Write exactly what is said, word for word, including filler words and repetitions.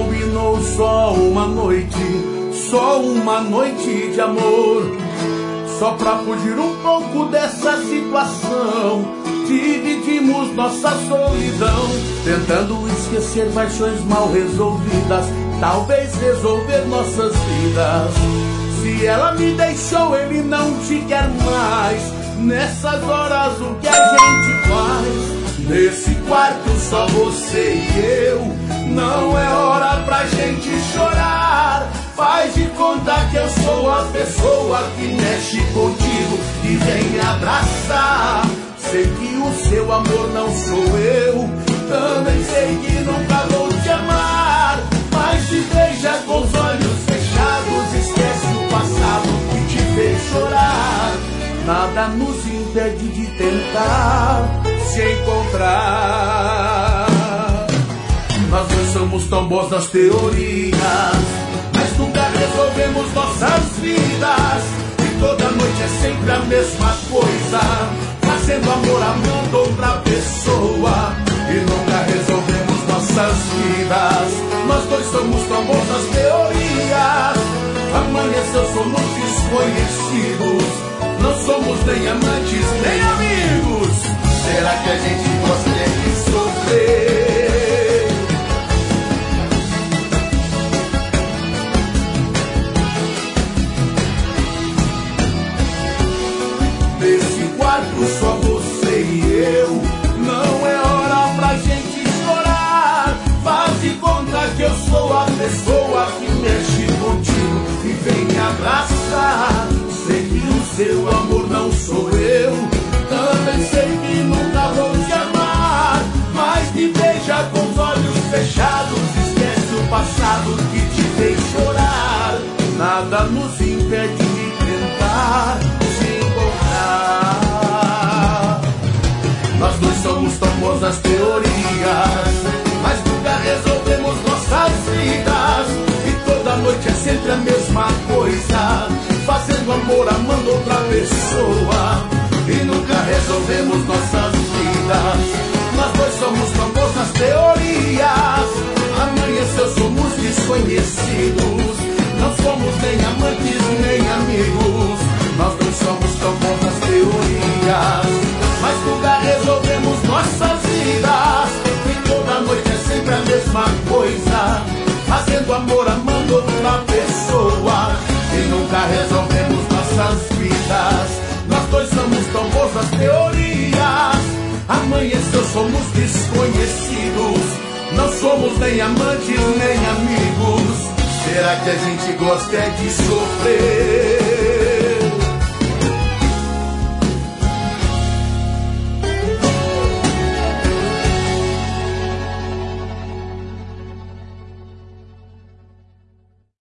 combinou só uma noite, só uma noite de amor. Só pra fugir um pouco dessa situação, dividimos nossa solidão, tentando esquecer paixões mal resolvidas, talvez resolver nossas vidas. Se ela me deixou, ele não te quer mais. Nessas horas o que a gente faz? Nesse quarto só você e eu, não é hora pra gente chorar. Faz de conta que eu sou a pessoa que mexe contigo e vem me abraçar. Sei que o seu amor não sou eu, também sei que nunca vou te amar. Mas te beija com os olhos fechados, esquece o passado que te fez chorar. Nada nos impede de tentar se encontrar. Nós dois somos tão bons nas teorias, mas nunca resolvemos nossas vidas. E toda noite é sempre a mesma coisa, fazendo amor amando outra pessoa. E nunca resolvemos nossas vidas. Nós dois somos tão bons nas teorias, amanheceu, somos desconhecidos. Não somos nem amantes, nem amigos. Será que a gente gosta de sofrer? Nesse quarto só você e eu, não é hora pra gente chorar. Faz de conta que eu sou a pessoa que mexe contigo e vem me abraçar. Sei que o seu amor não sou eu, também sei que nunca vou te amar. Mas me beija com os olhos fechados, esquece o passado que te fez chorar. Nada nos impede de tentar se encontrar. Nós dois somos tão bons nas teorias, mas nunca resolvemos nossas vidas. E toda noite é sempre a mesma coisa, fazendo amor amando outra pessoa. E nunca resolvemos nossas vidas. Nós dois somos tão bons nas teorias, amanheceu, somos desconhecidos. Não somos nem amantes nem amigos. Nós dois somos tão bons nas teorias, mas nunca resolvemos nossas vidas. E toda noite é sempre a mesma coisa, fazendo amor amando outra pessoa. E nunca resolvemos nossas vidas. Nós dois somos tão bons nas teorias, amanheceu, somos desconhecidos. Não somos nem amantes nem amigos. Será que a gente gosta é de sofrer?